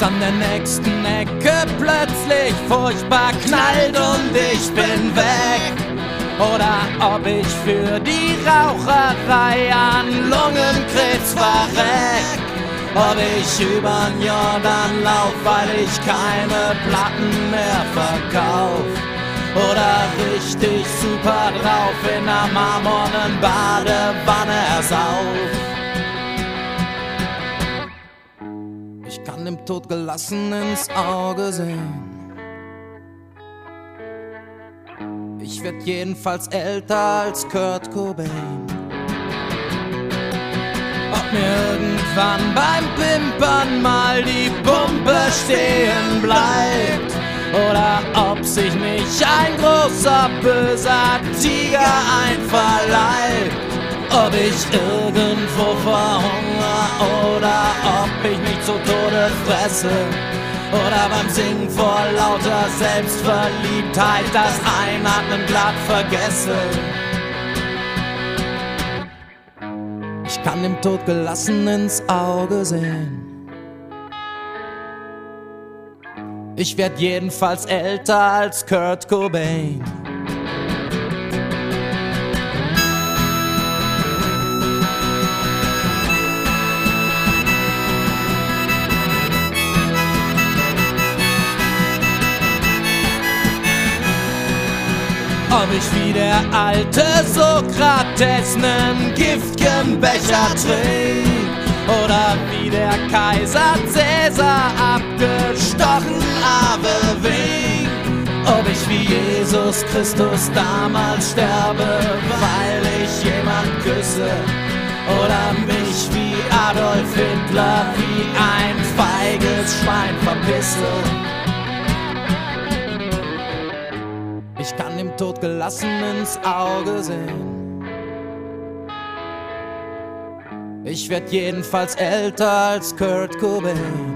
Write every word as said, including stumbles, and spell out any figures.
an der nächsten Ecke plötzlich furchtbar knallt und ich bin weg. Oder ob ich für die Raucherei an Lungenkrebs verreck. Ob ich übern Jordan lauf, weil ich keine Platten mehr verkauf. Oder richtig super drauf in der marmornen Badewanne ersauf. Ich kann dem Tod gelassen ins Auge sehen. Ich werd jedenfalls älter als Kurt Cobain. Ob mir irgendwann beim Pimpern mal die Pumpe stehen bleibt. Oder ob sich mich ein großer, böser Tiger einverleibt. Ob ich irgendwo verhungere oder ob ich mich zu Tode fresse. Oder beim Singen vor lauter Selbstverliebtheit das Einatmen glatt vergesse. Ich kann dem Tod gelassen ins Auge sehen. Ich werd jedenfalls älter als Kurt Cobain. Ob ich wie der alte Sokrates nen gift'gen Becher trink. Oder wie der Kaiser Cäsar abgestochen Ave wink. Ob ich wie Jesus Christus damals sterbe, weil ich jemand küsse. Oder mich wie Adolf Hitler wie ein feiges Schwein verpisse. Ich kann dem Tod gelassen ins Auge sehen. Ich werd jedenfalls älter als Kurt Cobain.